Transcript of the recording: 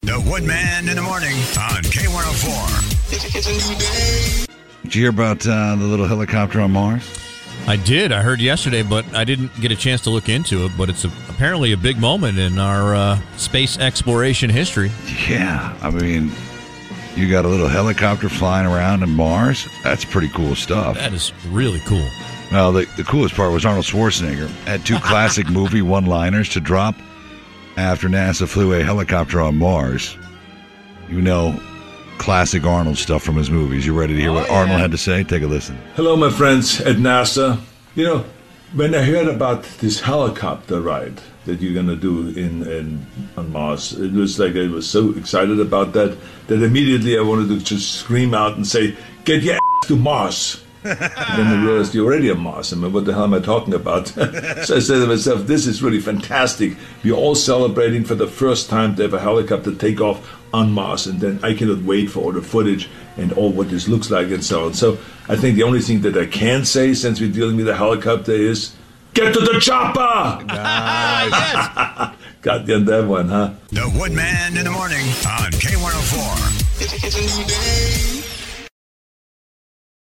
The Woodman in the Morning on K104. It's a new day. Did you hear about the little helicopter on Mars? I did. I heard yesterday, but I didn't get a chance to look into it. But it's apparently a big moment in our space exploration history. Yeah, I mean, you got a little helicopter flying around on Mars. That's pretty cool stuff. That is really cool. Well, the coolest part was Arnold Schwarzenegger had two classic movie one-liners to drop after NASA flew a helicopter on Mars. You know, classic Arnold stuff from his movies. You ready to hear what Arnold had to say? Take a listen. Hello, my friends at NASA. You know, when I heard about this helicopter ride that you're going to do on Mars, it was like I was so excited about that immediately I wanted to just scream out and say, get your ass to Mars. And then I realized you're already on Mars. I mean, what the hell am I talking about? So I said to myself, this is really fantastic. We're all celebrating for the first time to have a helicopter take off on Mars, and then I cannot wait for all the footage and all what this looks like and so on. So I think the only thing that I can say, since we're dealing with a helicopter, is get to the chopper! Nice. Got that one, huh? The Woodman in the Morning on K104. It's a new day.